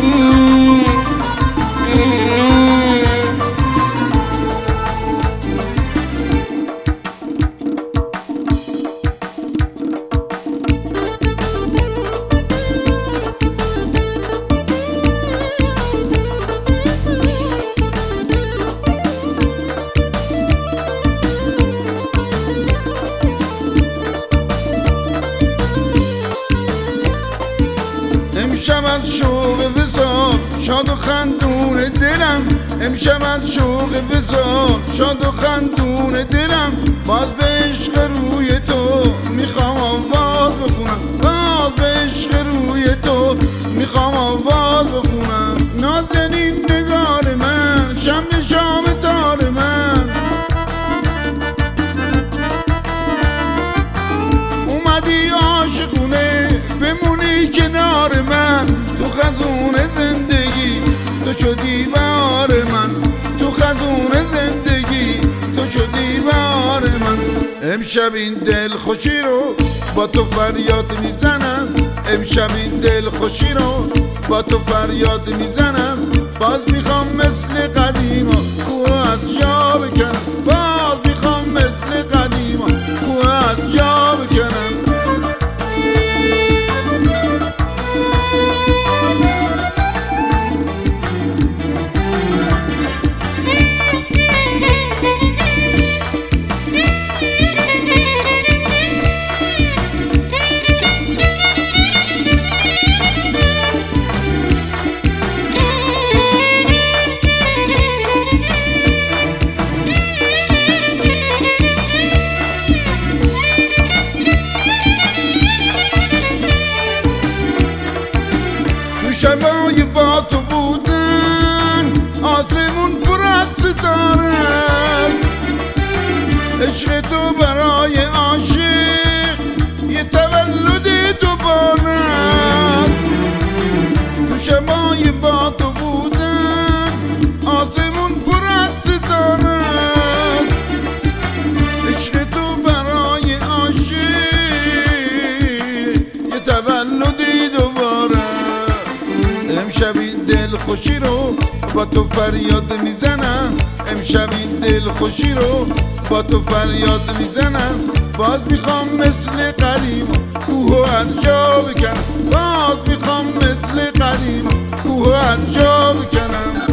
امشب از شوق وصال شاد و خندون دلم، امشب از شوق وصال شاد و خندون دلم، باز به عشق روی تو میخوام آواز بخونم، باز به عشق روی تو میخوام آواز بخونم. نازنین نگار من، شمع شام تار من، اومدی عاشقونه بمونی کنار من، تو خزون زندگی تو شدی بهار من، تو خزون زندگی تو شدی بهار من. امشب این دل خوشی رو با تو فریاد میزنم، امشب این دل خوشی رو با تو فریاد میزنم، باز میخوام مثل قدیما کوه از جا بکنم، باز میخوام مثل قدیما کوه از جا بکنم. شبای با تو بودن آسمون پر از ستاره، عشق تو برای عاشق یه تولد دوباره. تو شبای با تو بودن آسمون پر از ستاره، عشق تو برای عاشق یه تولد دوباره. امشب این دل خوشی رو با تو فریاد میزنم، امشب این دل خوشی رو با تو فریاد میزنم، باز میخوام مثل قدیم کوه از جا بکنم، باز میخوام مثل قدیم کوه از جا بکنم.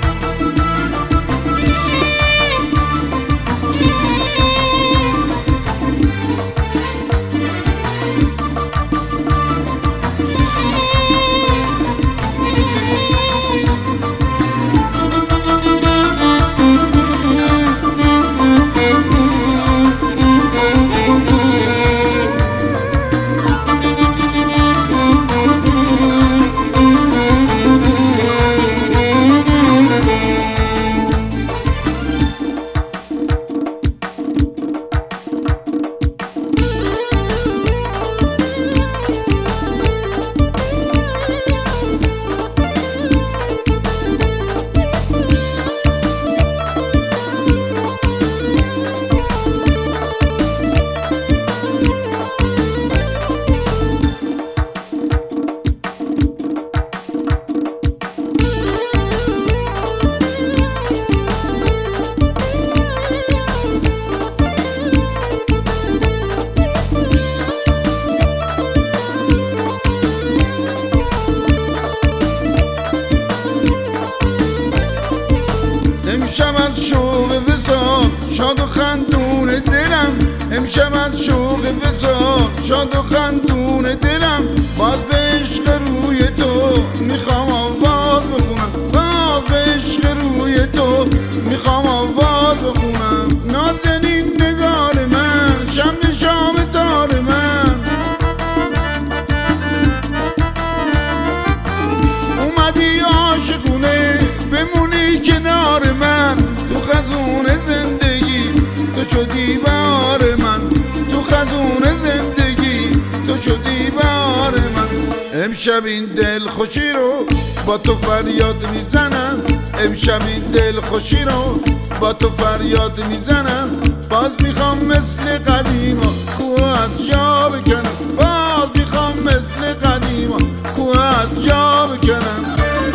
امشب از شوق وصال شاد و خندون دلم، امشب از شوق وصال شاد و خندون دلم، باز به عشق روی تو میخوام آواز بخونم، باز به عشق روی تو میخوام آواز بخونم. نازنین نگار من، شمع شام تار من، اومدی عاشقونه بمونی کنار من، تو خزون زندگی تو شدی بهار من، تو خزون زندگی تو شدی بهار من. امشب این دل خوشی رو با تو فریاد میزنم، امشب این دل خوشی رو با تو فریاد میزنم، باز میخوام مثل قدیما کوه از جا بکنم، باز میخوام مثل قدیما کوه از جا بکنم.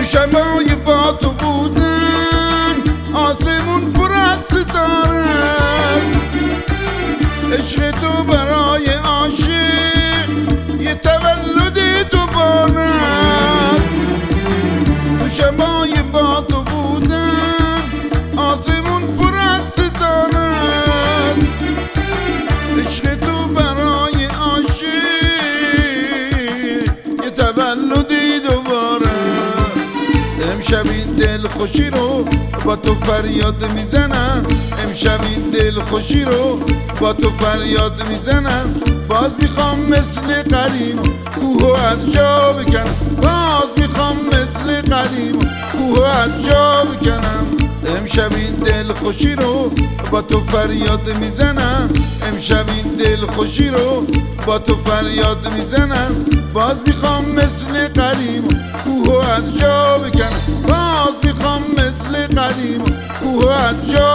شبای با تو بودن آسمون پر از ستاره، عشق تو برای عاشق یه تولد دوباره. تو شبای با تو بودن آسمون پر از ستاره، عشق تو برای عاشق یه تولدی دوباره. امشب این دل خوشی رو با تو فریاد میزنم، امشب این دل خوشی رو با تو فریاد میزنم. باز میخوام مثل قدیم کوهو از جا بکنم، باز میخوام مثل قدیم کوهو از جا بکنم. امشب این دل خوشی رو با تو فریاد میزنم، امشب این دل خوشی رو با تو فریاد میزنم. باز میخوام مثل قدیم کوهو از جا بکنم، باز میخوام مثل قدیم کوهو از جا